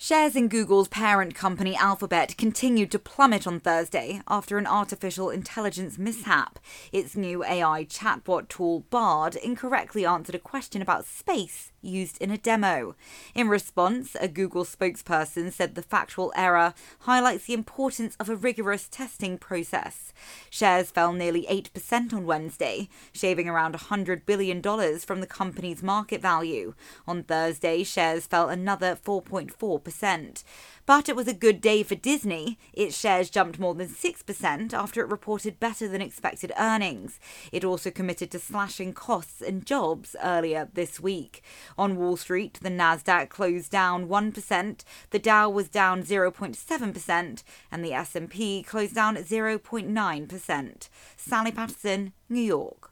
Shares in Google's parent company Alphabet continued to plummet on Thursday after an artificial intelligence mishap. Its new AI chatbot tool, Bard, incorrectly answered a question about space used in a demo. In response, a Google spokesperson said the factual error highlights the importance of a rigorous testing process. Shares fell nearly 8% on Wednesday, shaving around $100 billion from the company's market value. On Thursday, shares fell another 4.4%. But it was a good day for Disney. Its shares jumped more than 6% after it reported better than expected earnings. It also committed to slashing costs and jobs earlier this week. On Wall Street, the Nasdaq closed down 1%, the Dow was down 0.7%, and the S&P closed down 0.9%. Sally Patterson, New York.